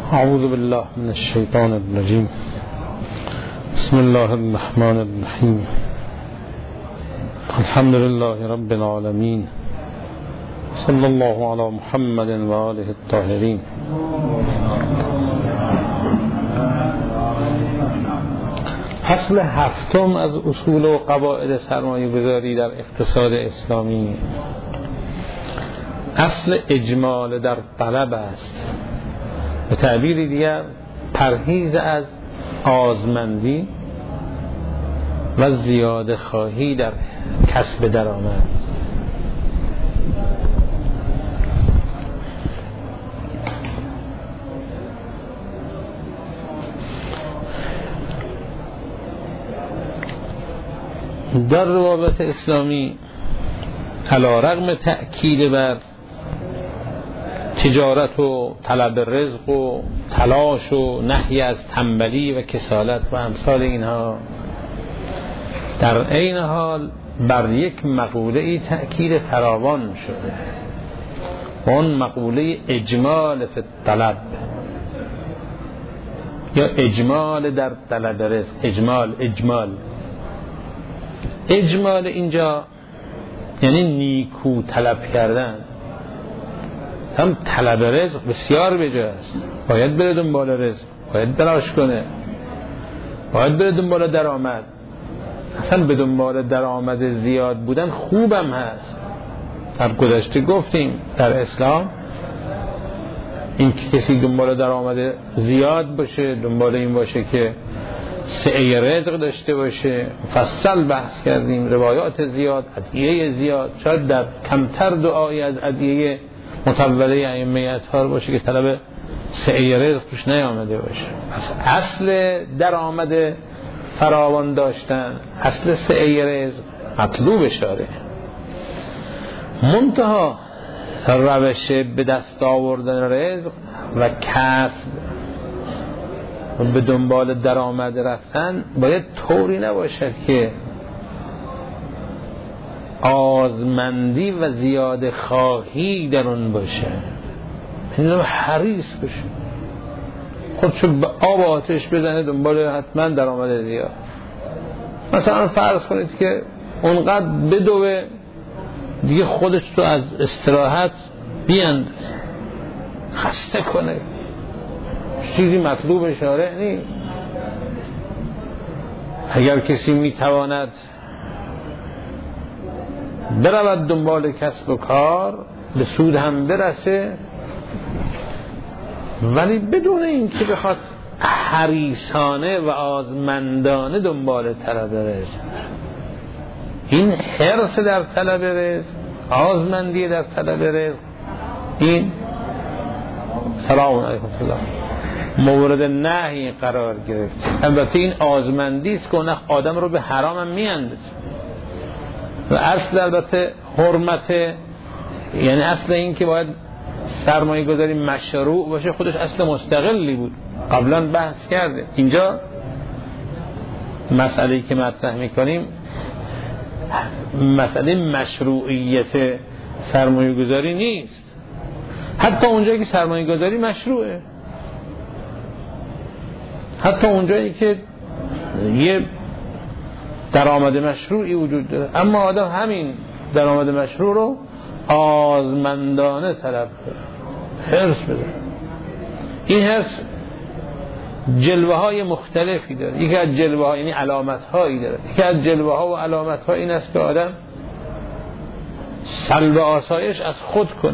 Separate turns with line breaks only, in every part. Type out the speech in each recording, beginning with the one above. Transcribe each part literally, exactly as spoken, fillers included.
اعوذ بالله من الشیطان الرجیم. بسم الله الرحمن الرحیم. الحمد لله رب العالمین. صلی الله علی محمد و آله الطاهرین. فصل هفتم از اصول و قواعد سرمایه‌گذاری در اقتصاد اسلامی. اصل اجمال در طلب است. به تعبیر دیگر پرهیز از آزمندی و زیاده خواهی در کسب درآمد. در روابط اسلامی علی رغم تأکید بر تجارت و طلب رزق و تلاش و نهی از تنبلی و کسالت و امثال اینها، در عین حال بر یک مقوله ای تأکید فراوان شده، اون مقوله اجمال فی الطلب یا اجمال در طلب رزق. اجمال اجمال اجمال اینجا یعنی نیکو طلب کردن. هم طلب رزق بسیار بجاست، باید بره دنبال رزق، باید تلاش کنه، باید بره دنبال درآمد. اصلا به دنبال درآمد زیاد بودن خوبم هست. در گذشته گفتیم در اسلام این کسی دنبال درآمد زیاد باشه، دنبال این باشه که سعی رزق داشته باشه. فصل بحث کردیم روایات زیاد، ادعیه زیاد، شاید در کمتر دعایی از ادعیه متوله ائمه اطهار باشه که طلب سعی رزق توش نیامده باشه. پس اصل درآمد فراوان داشتن، اصل سعی رزق مطلوب شاره. منتها روش به دست آوردن رزق و کسب و به دنبال درآمد رفتن باید طوری نباشد که آزمندی و زیاده خواهی در اون باشه، یعنی حریص باشه، خودشو به آب آتش بزنه دنبال حتما درآمد زیاد. مثلا فرض کنید که اونقدر بدوه دیگه خودش رو از استراحت بیاندازه، خسته کنه، چیزی مطلوب شارع نیست. اگر کسی میتواند برود دنبال کسب و کار به سود هم برسه، ولی بدون اینکه بخواد حریصانه و آزمندانه دنبال طلب رزق. این حرص در طلب رزق، آزمندی در طلب رزق، این سلام علیکم الله مورد نهی قرار گرفت. البته این آزمندی است که اون آدم رو به حرام هم میاندازه. و اصل البته حرمت، یعنی اصل این که باید سرمایه گذاری مشروع باشه، خودش اصل مستقلی بود، قبلا بحث کرده. اینجا مسئله‌ای که مطرح میکنیم مسئله مشروعیت سرمایه گذاری نیست. حتی اونجایی که سرمایه گذاری مشروعه، حتی اونجایی که یه درآمد مشروعی وجود داره، اما آدم همین درآمد مشروع رو آزمندانه طلب کنه، حرص بده. این حرص جلوه های مختلفی داره. یکی از جلوه ها یعنی علامت هایی داره. یکی از جلوه ها و علامت ها این است که آدم سلب آسایش از خود کنه،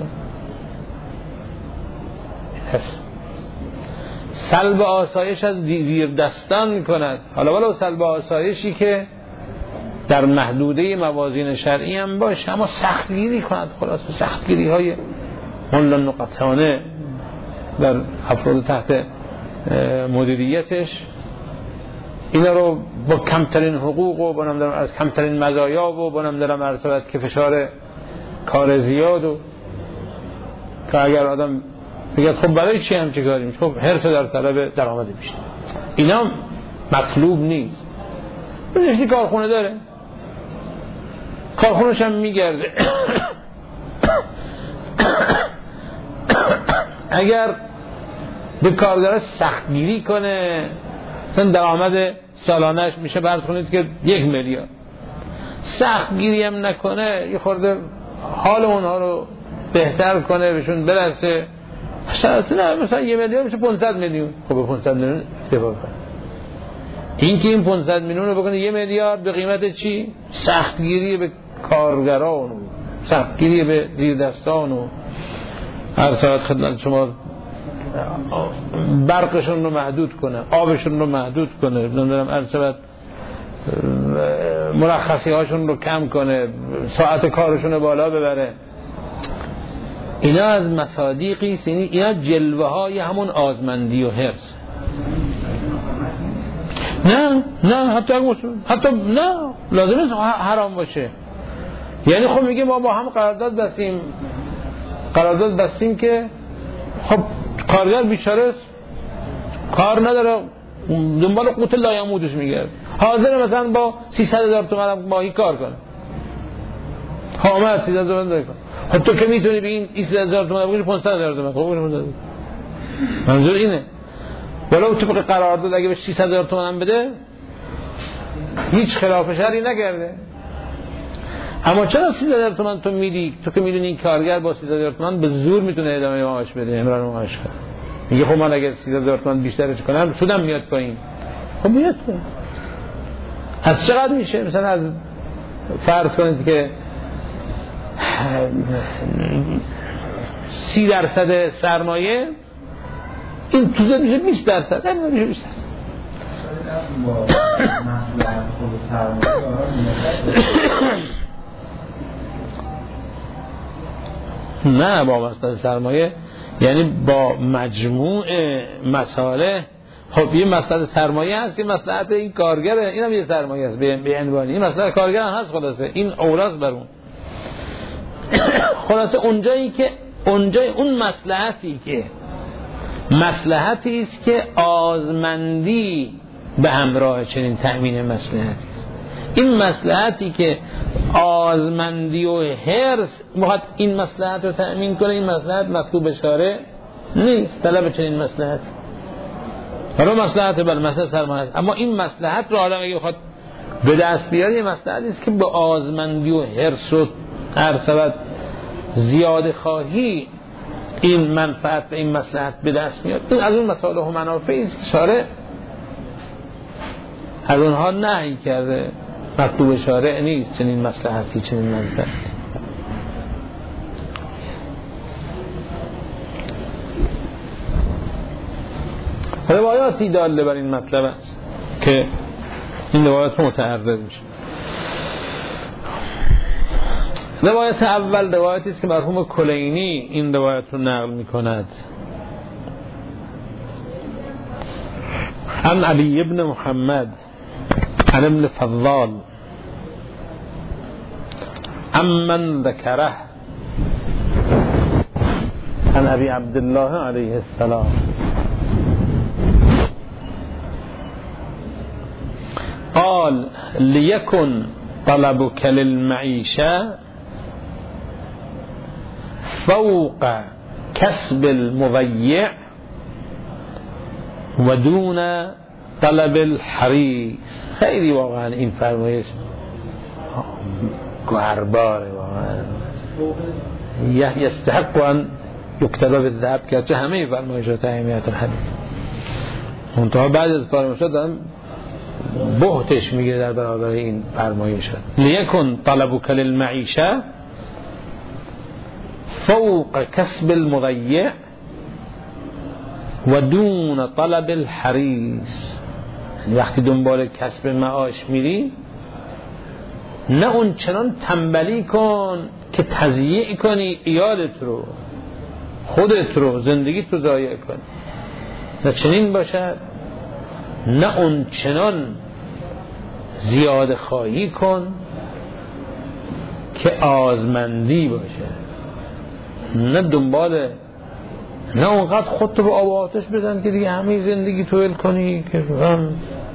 سلب آسایش از زیر دستان کند، حالا ولو سلب آسایشی که در محدوده موازین شرعی هم باشه، اما سختگیری کند. خلاص سختگیری های ملا نقطانه در افراد تحت مدیریتش، اینا رو با کمترین حقوق و با نمیدونم از کمترین مزایا و با نمیدونم مرتبت که فشار کار زیاد و که اگر آدم بگه خب برای چی هم چه کاریم، خب حرص در طلب درآمد بیشتر، اینا مطلوب نیست. یکی کارخونه داره، کارخونه‌ش هم میگرده، اگر به کارگراش سختگیری کنه. مثلا درآمد سالانش میشه فرض کنید که یک میلیارد، سختگیری هم نکنه، یه خورده حال اونها رو بهتر کنه، بهشون برسه، شرط نه مثلا یه میلیون میشه پانصد میلیون. خب پانصد میلیون اکتفا کنه. این که این پانصد میلیون رو بکنه یه میلیارد به قیمت چی؟ سختگیری به کارگران و سختگیری به زیر دستان و هر ساعت خدمت شما برقشون رو محدود کنه، آبشون رو محدود کنه، نمیدونم هر ساعت مرخصی هاشون رو کم کنه، ساعت کارشون رو بالا ببره. اینا از مصادیقی است، یعنی اینا جلوه های همون آزمندی و حرص. نه نه حتی حتی نه لازم نیست حرام باشه. یعنی خب میگه ما با هم قرارداد بستیم قرارداد بستیم که خب کارگر بیچاره است، کار نداره، دنبال قوت لایمودش میگرد، حاضر مثلا با سیصد هزار تومان ماهی کار کنه، آمد سیصد هزار تومان کنه. خب تو که میتونی به این سیصد هزار تومان بگیری پانصد هزار تومان. خب منظور اینه ولو طبق قرارداد اگه به ششصد هزار تومان بده هیچ خلاف شرعی نکرده. اما چرا سیصد هزار تومان تو میدی؟ تو که میدونی این کارگر با سیصد هزار تومان به زور میتونه ادامه معاش بده، امرار معاش کنه. میگه خب من اگه سیصد هزار تومان بیشترش کنم سودم میاد پایین. خب میاد پایین. از چقدر میشه؟ مثلا از فرض کنید که سی درصد سرمایه این توزه میشه بیست درصد، همین میشه بیست درصد. نه با مسئله سرمایه یعنی با مجموع مسائل. خب یه مسئله سرمایه هست که مصلحت این کارگره، اینم یه سرمایه است به عنوانی این مسئله کارگر هم هست. خلاصه این اوراس بر اون خلاصه اونجایی که اونجای اون مصلحتی که مصلحتی است که آزمندی به همراه چنین تأمین مصلحتی است. این مصلحتی که آزمندی و حرص میخواد این مصلحت رو تأمین کنه، این مصلحت مطلوب شارع نیست، طلب چنین مصلحتی برای مصلحت بل مسئله سرمایه. اما این مصلحت رو آدم اگه بخواد به دست بیاره، یه مصلحتی است که به آزمندی و حرص و هر سبب زیاده خواهی این منفعت به این مصلحت به دست میاد. این از اون مصالح و منافعی است که شارع از اونها نهی کرده، مطلوب شارع نیست چنین مصلحتی چنین منفعتی. روایاتی داله بر این مطلب است که این روایات متعرض میشه. روایت اول روایتی است که مرحوم کلینی این روایت رو نقل میکند. عن علی ابن محمد عن ابن فضال عمن ذکره عن ابي عبد الله علیه السلام قال ليكن طلبك للمعيشة فوق كسب المضيع ودون طلب الحريص. خیلی واقعا این فرمایش گوهرباره، واقعا یستحق ان یکتب بالذهب که چه همه فرمایشات اهمیت الحدیث منتها بعد از فرمایشات دارم بهتش میگه در برابر این فرمایشات. لیکن طلبک للمعیشه فوق کسب المضیع و دون طلب الحریص. وقتی دنبال کسب معاش میری نه اون چنان تنبلی کن که تضییع کنی ایالت رو، خودت رو، زندگیت رو ضایع کنی، نه چنین باشد. نه اون چنان زیاده خواهی کن که آزمندی باشه، نه دنبال، نه اونقدر خودتو به آب و آتش بزن که دیگه همه زندگی تویل کنی که هم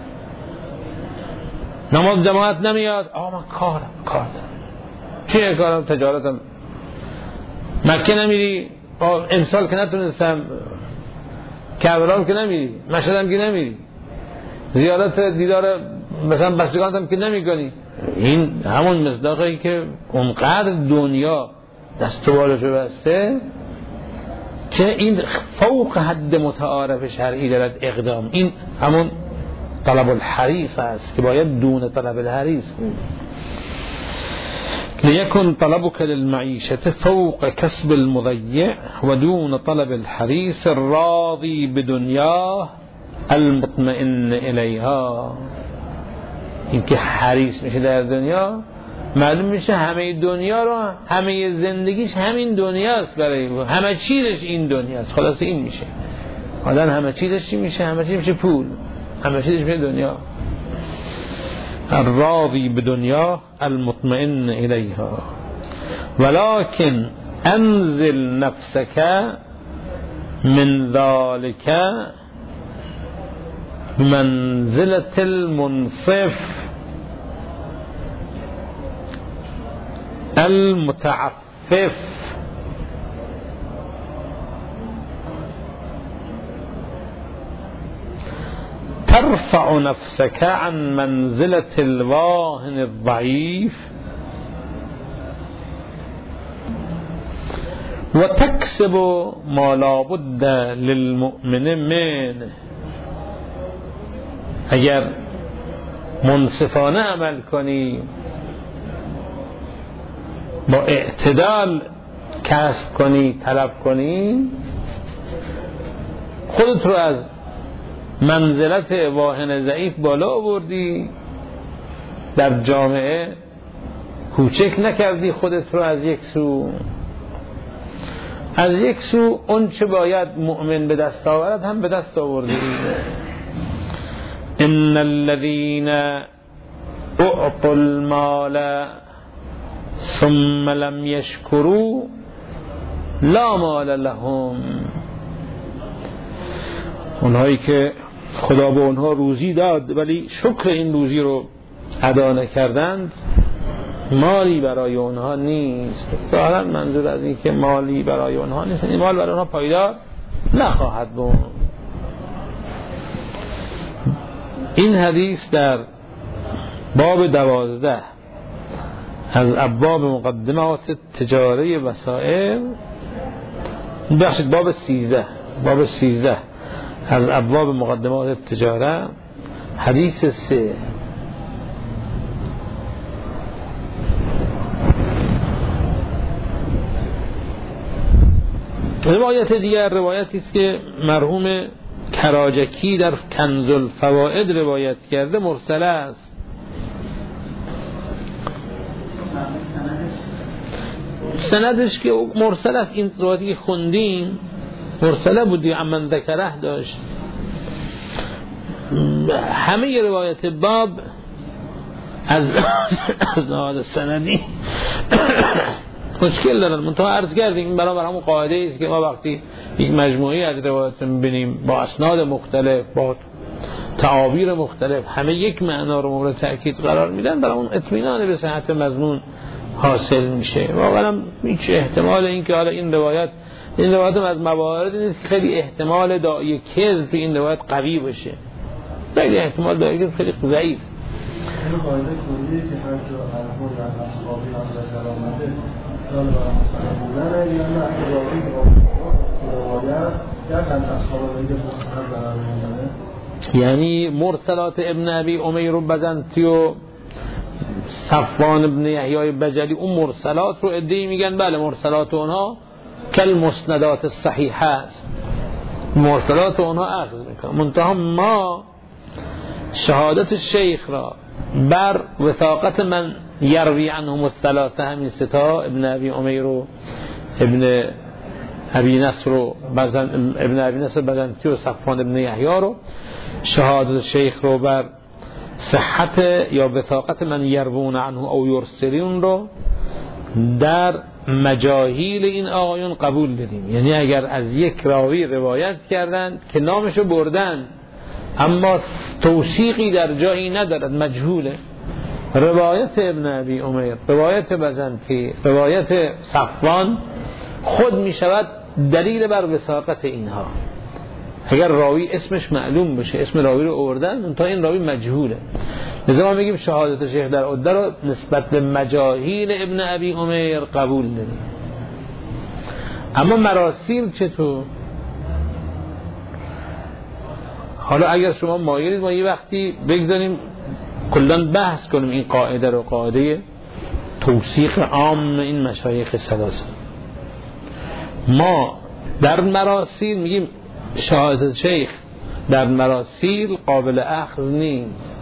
نماز جماعت نمیاد، آقا من کارم کار دارم، چیه کارم؟ تجارتم. مکه نمیری؟ امسال که نتونستم کربلا که نمیری، مشهد هم که نمیری، زیارت دیدار مثلا بستگانت هم که نمی کنی. این همون مصداقی که اونقدر دنیا دست و بالشو بسته که این فوق حد متعارف شرعی دارد اقدام. این همون طلب الحریص است که باید دون طلب الحریص بود. لیکن طلبك للمعیشة فوق کسب المضیع و دون طلب الحریص الراضی بدنیاه المطمئن الیها. این که حریص میشه در دنیا، معلوم میشه همه دنیا رو، همه زندگیش همین دنیاست، برای همه چیزش این دنیاست. خلاص این میشه آدم همه چیزش چی میشه؟ همه چیزش میشه پول، همه چیزش میشه دنیا. الراضی بدنیا المطمئن الیها ولكن انزل نفسك من ذلك منزلة المنصف المتعفف ترفع نفسك عن منزلة الواهن الضعيف وتكسب ما لا بد للمؤمن منه. اگر منصفانه عمل کنی، با اعتدال کسب کنی، طلب کنی، خودت رو از منزلت واهن ضعیف بالا آوردی، در جامعه کوچک نکردی خودت رو. از یک سو از یک سو اون چه باید مؤمن به دست آورد هم به دست آوردی. ان الذين اعطوا المال ثم لم يشكروا لا مال لهم. اونهایی که خدا به اونها روزی داد ولی شکر این روزی رو ادا نکردند، مالی برای اونها نیست. ظاهرا منظور از این که مالی برای اونها نیست، این مال برای اونها پایدار نخواهد بود. این حدیث در باب دوازده از ابواب مقدمات تجاره وسائل، بخشید باب سیزده باب سیزده از ابواب مقدمات تجاره، حدیث سه. روایت دیگر روایتی است که مرحوم کراجکی در کنز الفوائد روایت کرده، مرسله است. سندش که مرسله است، این روایتی که خوندیم مرسله بودی، امن ذکره داشت. همه روایت باب از از نهاد سندی مشکل دارن. منتها عرض کردیم این برای همون قاعده است که ما وقتی یک مجموعی از روایات می‌بینیم با اسناد مختلف، با تعابیر مختلف، همه یک معنا رو مورد تأکید قرار میدن، برای اون اطمینان به صحت مضمون حاصل میشه. واقعا هیچ احتمال این که حالا این روایت این روایت از موارد نیست که خیلی احتمال داعی کذب تو این روایت قوی باشه، خیلی احتمال داعی کذب خیلی ضعیف.
این قاعده کلی که هر جا الکل در اصحابی هم ذکر آمده دال برای مصطلح بودن، یا نه اعتباری روایت یا چند اصحاب دیگه مصطلح قرار می‌گیره.
یعنی مرسلات ابن ابی امیر بزنتی و صفوان ابن یحیی بجلی، اون مرسلات رو ادعی میگن بله مرسلات اونها کل مسندات الصحیحه است، مرسلات اونها اخذ میکنن. منتها ما شهادت شیخ را بر وثاقت من یروی عنهم الثلاثه، همین ستا ابن ابی امیر و ابن ابی نصر و بزن ابن ابی نصر بزنتی و صفوان ابن یحیی رو، شهادت شیخ رو بر صحت یا وثاقت من یروون عنه او یرسلون رو در مجاهیل این آقایون قبول داریم. یعنی اگر از یک راوی روایت کردند که نامشو بردن اما توثیقی در جایی ندارد، مجهوله، روایت ابن ابی امیر، روایت بزنتی، روایت صفوان خود می شود دلیل بر وثاقت اینها. اگر راوی اسمش معلوم بشه، اسم راوی رو آوردن تا این راوی مجهوله، لذا ما میگیم شهادت شیخ در عده رو نسبت به مجاهیل ابن ابی عمر قبول داریم. اما مراسیل چطور؟ حالا اگر شما مایلید ما یه وقتی بگذاریم کلاً بحث کنیم این قاعده رو، قاعده توثیق عام این مشایخ ثلاثه. ما در مراسیل میگیم شهادت شیخ در مراسیل قابل اخذ نیست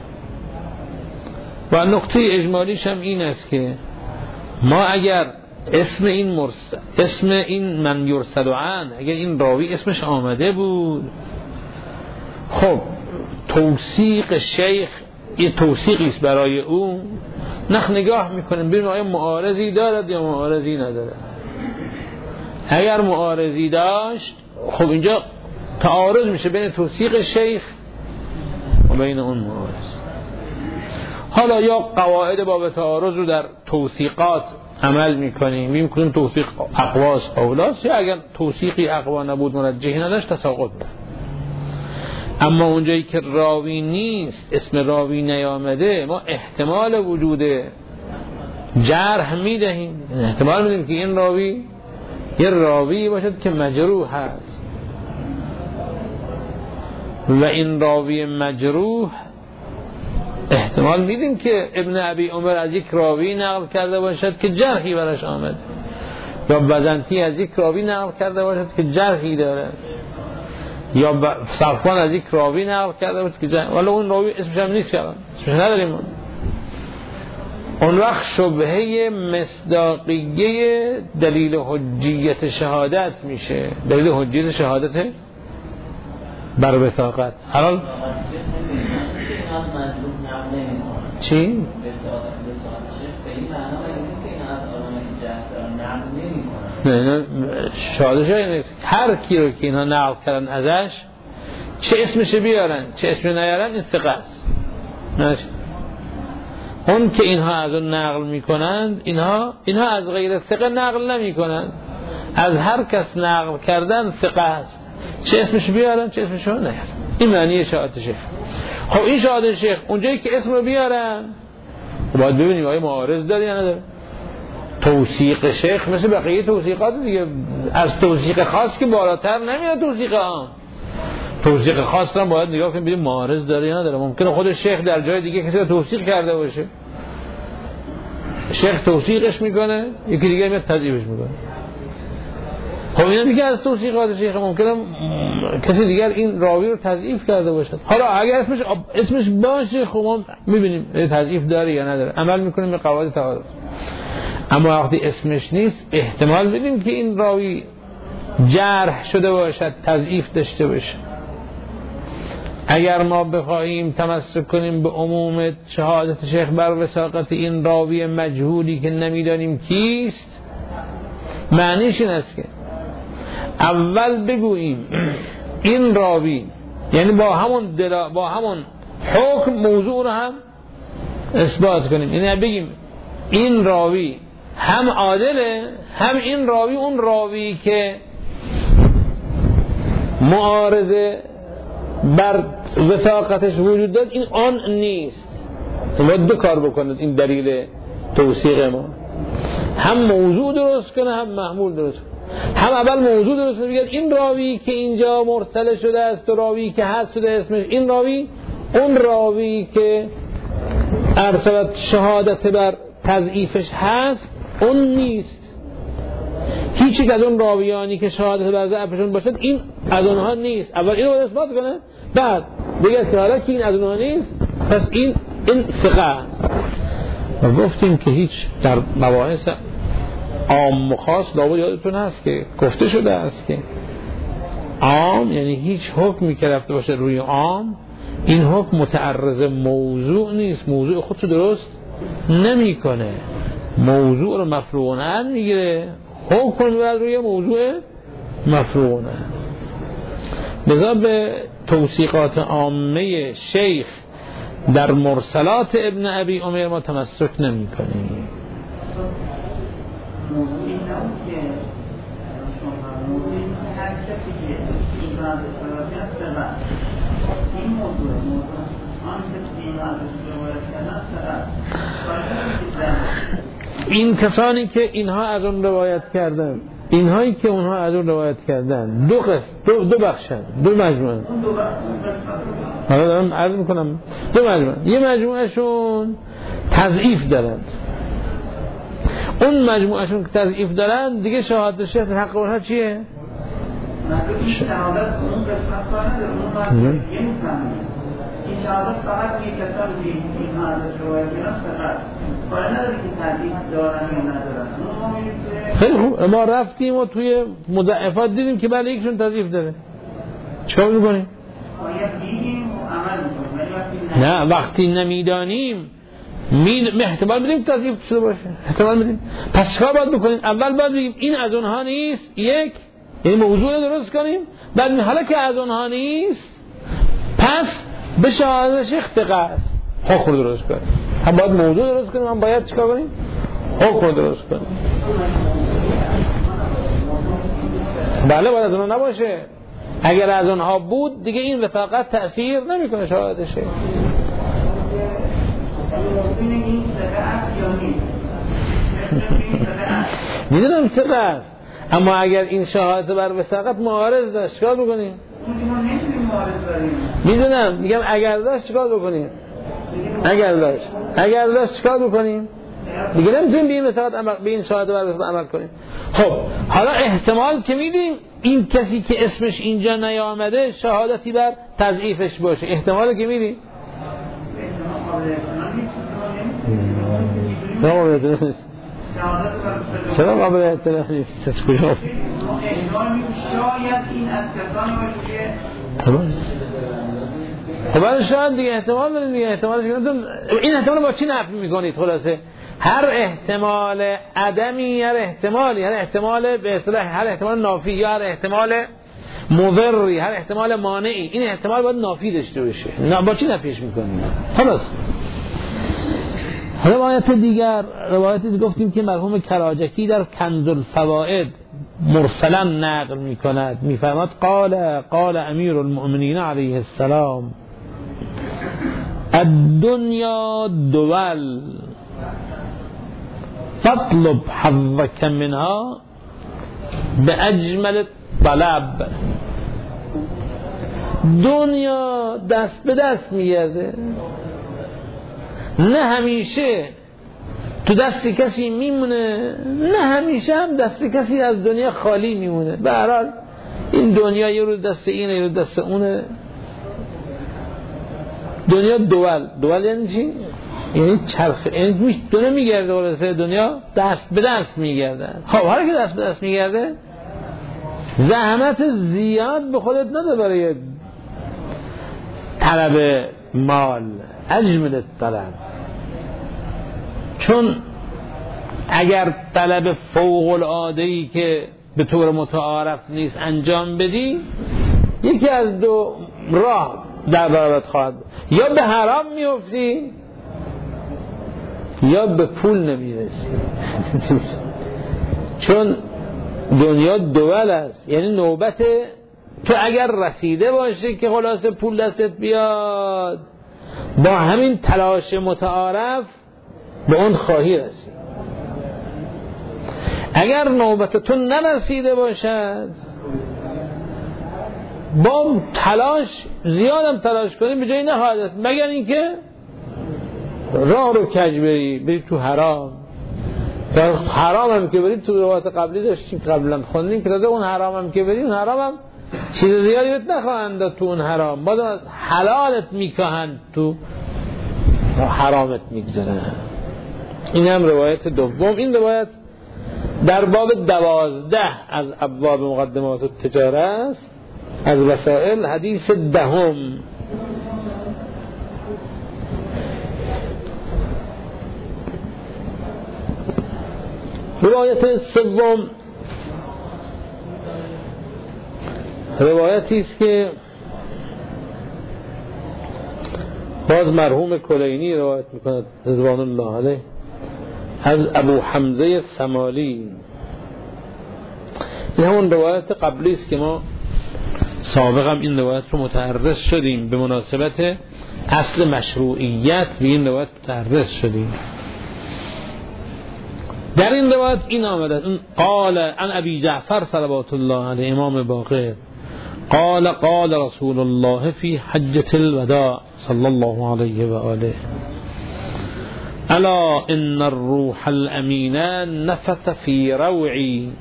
و نقطه اجمالیش هم این است که ما اگر اسم این مرسل اسم این من یرسل عنه اگر این راوی اسمش آمده بود، خب توثیق شیخ یه توثیقی است برای اون، نخ نگاه میکنیم ببینیم آیا معارضی دارد یا معارضی ندارد. اگر معارضی داشت خب اینجا تعارض میشه بین توثیق شیخ و بین اون معارض. حالا یا قواعد باب تعارض رو در توثیقات عمل میکنیم، میکنیم توثیق اقواس اولاس، یا اگر توثیقی اقوا نبود مرجحی نداشت تساقط بود. اما اونجایی که راوی نیست، اسم راوی نیامده، ما احتمال وجود جرح میدهیم، احتمال میدیم که این راوی یه راوی باشد که مجروح هست و این راوی مجروح احتمال میدیم که ابن ابی عمر از یک راوی نقل کرده باشد که جرحی براش آمد، یا بزنطی از یک راوی نقل کرده باشد که جرحی دارد، یا صفوان از یک راوی نقل کرده باشد که جرحی، ولی اون راوی اسمش هم نیست، اسمش نداریم. اون وقت شبهه مصداقیه دلیل حجیت شهادت میشه، دلیل حجیت شهادت بر وثاقت. حالا چی؟ نه نه شهادت شاید هر کی رو که اینا نقل کردن ازش چه اسمش بیارن چه اسمش نیارن این ثقه است. اون که اینها از اون نقل میکنند اینها اینها از غیر ثقه نقل نمیکنند، از هر کس نقل کردن ثقه است، چه اسمش بیارن چه اسمش رو نیارن. این معنی شهادت شیخ. خب این شهادت شیخ اونجایی که اسم رو بیارن باید ببینیم آیا معارض داره یا نداره. توثیق شیخ مثل بقیه توثیقات دیگه، از توثیق خاص که بالاتر نمیاد توثیق عام. توثیق خاص هم باید نگاه کنیم ببینیم معارض داره یا نداره. ممکنه خود شیخ در جای دیگه کسی رو توثیق کرده باشه، شیخ توثیقش میکنه یکی دیگه میاد تضعیفش میکنه. خب اینا دیگه از توثیقات شیخ ممکنه کسی دیگر این راوی رو تضعیف کرده باشه. حالا اگر اسمش اسمش باشه خب ما میبینیم تضعیف داره یا نداره، عمل میکنیم به قواعد تعارض. اما وقتی اسمش نیست احتمال میدیم که این راوی جرح شده باشد، تضعیف داشته باشه. اگر ما بخواهیم تمسک کنیم به عموم شهادت شیخ بر وثاقت این راوی مجهولی که نمیدانیم کیست، معنیش این است که اول بگوییم این راوی، یعنی با همون دلا با همون حکم موضوع رو هم اثبات کنیم، یعنی بگیم این راوی هم عادله، هم این راوی اون راوی که معارضه بر وثاقتش وجود داد این آن نیست. باید دو کار بکنید این دلیل توثیق ما، هم موضوع درست کنه هم محمول درست کنه. هم اول موضوع درست کنه بگید این راوی که اینجا مرسل شده است و راوی که حذف شده اسمش این راوی اون راوی که ارسلت شهادت بر تضعیفش هست اون نیست. هیچ یک از اون راویانی که شهادت بر ضعفشون باشد این از اونها نیست. اول اینو باید اثبات کنه، بعد بگه که حالا که این از اونها نیست پس این این ثقه است. و گفتیم که هیچ در مباحث عام و خاص لابد یادتون هست که گفته شده است که عام یعنی هیچ حکمی که رفته باشه روی عام این حکم متعرض موضوع نیست، موضوع خودشو درست نمیکنه، موضوع رو مفروغ میگیره، حکم میبرد روی موضوع مفروغ. لذا به توثیقات عامه شیخ در مرسلات ابن ابی عمر ما تمسک نمی کنیم.
موضوعی نبود که شما موضوعی که هر کسی که این این موضوع موضوع آن که این ازش روایت کردن
این کسانی که اینها از اون روایت کردن، اینهایی که اونها از اون روایت کردن دو قسم دو, دو بخشن، دو مجموعه. حالا دارم عرض میکنم دو مجموعه. یه مجموعهشون تضعیف دارند، اون مجموعهشون که تضعیف دارند دیگه شهادت شیخ حق اونها چیه؟
این شهادت اون قسمت کار نداره، اون باید یه میفهمید این شهادت فقط یه کسانی که این ازش روایت کردن فقط کار نداره که تضعیف دارن یا ندارن.
خیلی خوب، ما رفتیم و توی مضاعفات دیدیم که بله یکشون تضعیف داره، چه میکنیم؟ نه وقتی نمیدانیم می احتمال بدیم تضعیف شده باشه، احتمال بدیم. پس چیکار باید بکنیم؟ اول باید بگیم این از اونها نیست، یک یعنی موضوع درست کنیم، بعد حالا که از اونها نیست پس به شهادت شیخ دقت حکم درست کنیم. هم باید موضوع درست کنیم، هم باید چیکار کنیم؟ حکم درست کنیم. بله باید از اونها نباشه، اگر از اونها بود دیگه این وثاقت تأثیر نمیکنه شهادت شیخ. میدونم ثقه است، اما اگر این شهادت بر وثاقت معارض داشت چیکار بکنیم؟ میدونم میگم اگر داشت چیکار بکنیم؟ اگر داشت اگر داشت چیکار بکنیم؟ دیگه نمیتونیم به این وثاقت عمل به این شهادت بر وثاقت عمل کنیم. خب حالا احتمال که میدیم این کسی که اسمش اینجا نیامده شهادتی بر تضعیفش باشه، احتمال که میدیم نه قابل اعتراف نیست. چرا قابل اعتراف نیست؟ از کجا؟
شاید این از کسانی باشه که
خب شاید دیگه احتمال داریم دیگه احتمالش این احتمال با چی نفی میکنید؟ خلاصه هر احتمال عدمی، هر احتمالی، هر احتمال به اصطلاح هر احتمال نافی یا هر احتمال مضری، هر احتمال مانعی، این احتمال باید نافی داشته باشه. نه با چی نفیش میکنیم؟ خلاص روایت دیگر، روایتی گفتیم که مرحوم کراجکی در کنز الفوائد مرسلا نقل میکند، میفرماد قال قال امیر المؤمنین علیه السلام الدنیا دول فاطلب حظك منها باجمل طلب. دنیا دست به دست میگرده، نه همیشه تو دست کسی میمونه، نه همیشه هم دست کسی از دنیا خالی میمونه. به هر حال این دنیا یه روز دست اینه یه روز دست اونه. دنیا دول دول یعنی چی؟ یعنی چرخ، یعنی دنیا میگرده، واسه دنیا دست به دست میگرده. خب حالا که دست به دست میگرده زحمت زیاد به خودت نده برای طلب مال، اجمل طلب. چون اگر طلب فوق العاده‌ای که به طور متعارف نیست انجام بدی، یکی از دو راه در برابرت خواهد، یا به حرام میفتی یا به پول نمیرسی. چون دنیا دول است، یعنی نوبت تو اگر رسیده باشه که خلاصه پول دستت بیاد، با همین تلاش متعارف به اون خواهی رسید. اگر نوبت تو نرسیده باشد، با تلاش زیادم تلاش کنی به جایی نخواهد است، مگر اینکه راه رو کج بری بری تو حرام. در حرام هم که بری، تو روایت قبلی داشتیم قبلا خوندیم که تازه اون حرام هم که بری، اون حرام هم چیز زیادی بهت نخواهند داد. تو اون حرام بعد از حلالت میکاهند، تو حرامت میگذارن. این هم روایت دوم. این روایت در باب دوازده از ابواب مقدمات التجاره است، از وسائل، حدیث دهم. روایت سوم روایتی است که باز مرحوم کلینی روایت میکند رضوان الله علیه از ابو حمزه سمالی. این همون روایت قبلی است که ما سابق هم این روایت رو متعرض شدیم، به مناسبت اصل مشروعیت به این روایت متعرض شدیم. در این روایت این آمده قال عن ابی جعفر صلوات الله علیه امام باقر قال قال رسول الله فی حجة الوداع صلی الله علیه و آله الا ان الروح الامین نفث فی روعی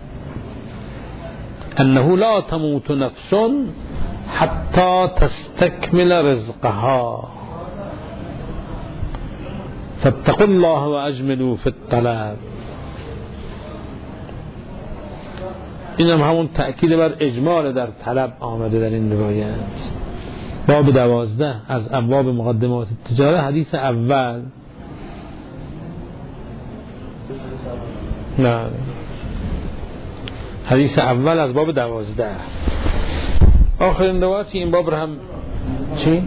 انه لا تموت نفس حتى تستكمل رزقها فاتقوا الله واجملوا في الطلب. این هم همون تأکید بر اجمال در طلب آمده در این روایت. باب دوازده از ابواب مقدمات التجاره، حدیث اول. نه حدیث اول از باب دوازده. آخرین روایتی این باب رو هم چی؟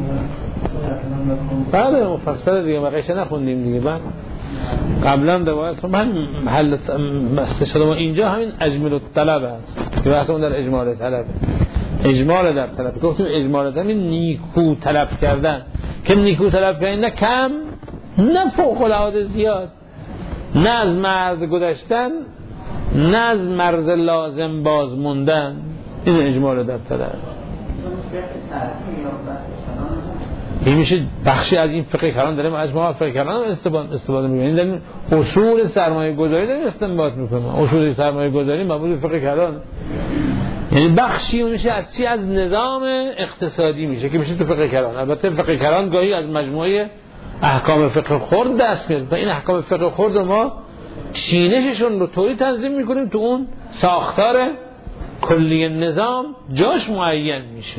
بعد مفصل دیگه مقایش نخوندیم دیگه. بعد قبلا روایت من محل استشهاد ما اینجا همین اجمال الطلب است که بحثمون در اجمال طلب، اجمال در طلب. گفتیم اجمال در این نیکو طلب کردن، که نیکو طلب کردن نه کم نه فوق العاده زیاد، نه از مرز گذشتن نه از مرز لازم باز موندن. این اجمال در طلب. این میشه بخشی از این فقه کلان داریم از ما فقه کلان استفاده استفاده می‌کنیم. این اصول سرمایه گذاری داریم استنباط می‌کنیم. اصول سرمایه گذاری مربوط به فقه کلان، یعنی بخشی میشه از چی؟ از نظام اقتصادی میشه که میشه تو فقه کلان. البته فقه کلان گاهی از مجموعه احکام فقه خرد دست میاد و این احکام فقه خرد ما چینششون رو طوری تنظیم می‌کنیم تو اون ساختار کلی نظام جاش معین میشه.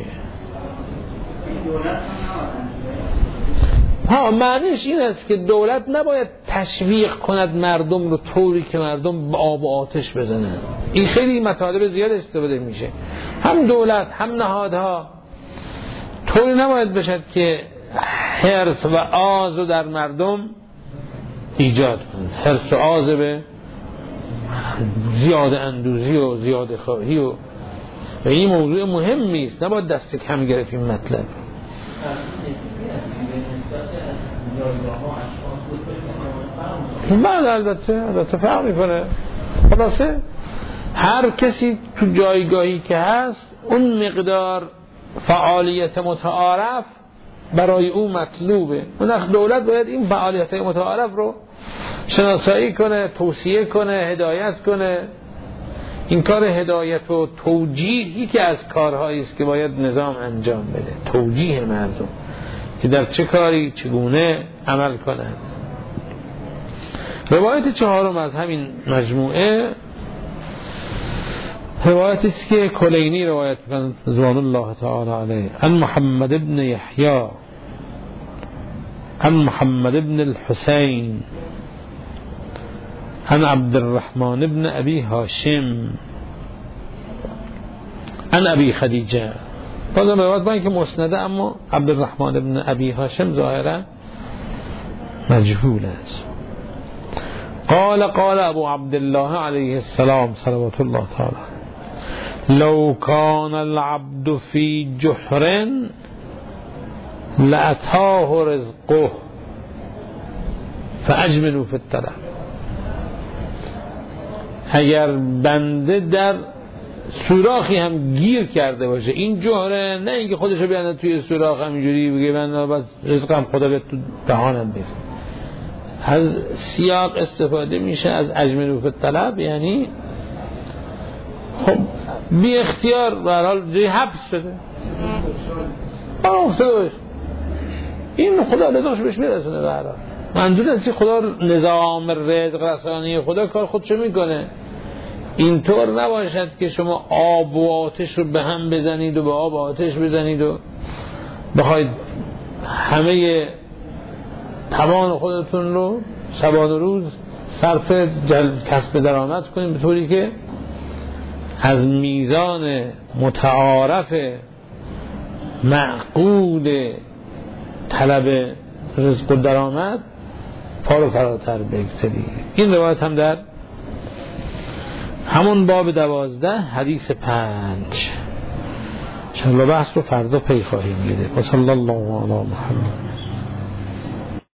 ها معنیش این است که دولت نباید تشویق کند مردم رو طوری که مردم به آب و آتش بزنن. این خیلی مطالب زیاد استفاده میشه. هم دولت هم نهادها طوری نباید بشد که حرص و آز رو در مردم ایجاد کنند. حرص و آز به زیاد اندوزی و زیاد خواهی و و این موضوع مهمی است، نباید دست کم گرفت این مطلب. بعد البته البته فرق میکنه. خلاصه هر کسی تو جایگاهی که هست اون مقدار فعالیت متعارف برای او مطلوبه. اون دولت باید این فعالیت متعارف رو شناسایی کنه، توصیه کنه، هدایت کنه. این کار هدایت و توجیهی که از کارهایی است که باید نظام انجام بده، توجیه مردم که در چه کاری چگونه عمل کنند. روایت چهارم از همین مجموعه روایتی است که کلینی روایت می‌کند رضوان الله تعالی علیه عن محمد ابن یحیی عن محمد ابن الحسین عن عبد الرحمن ابن ابي هاشم عن ابي خدیجه. بازم روایت با اینکه مسنده اما عبد الرحمن ابن ابي هاشم ظاهرا مجهول است. قال قال ابو عبد الله علیه السلام صلوات الله تعالی لو كان العبد في جحر لأتاه رزقه فاجملوا في الطلب. اگر بنده در سوراخی هم گیر کرده باشه، این جوهره نه اینکه خودشو بیانده توی سوراخ همینجوری بگه من بس رزقم خدا بیاد تو دهانم بره، از سیاق استفاده میشه از اجملوا فی الطلب، یعنی خب بی اختیار به هر حال جای حبس شده آه افتاده باشه، این خدا رزقش بهش میرسونه. به هر حال منظور است که خدا نظام رزق رسانی خدا کار خودشو میکنه. اینطور نباشد که شما آب و آتش رو به هم بزنید و به آب و آتش بزنید و بخواید همه توان خودتون رو شبان و روز صرف کسب درآمد کنید به طوری که از میزان متعارف معقول طلب رزق و درآمد پارو فراتر بگذارید. این روایت هم در همون باب دوازده حدیث پنج. انشاءالله بحث رو فردا پی خواهیم گرفت. و صلی الله علی محمد.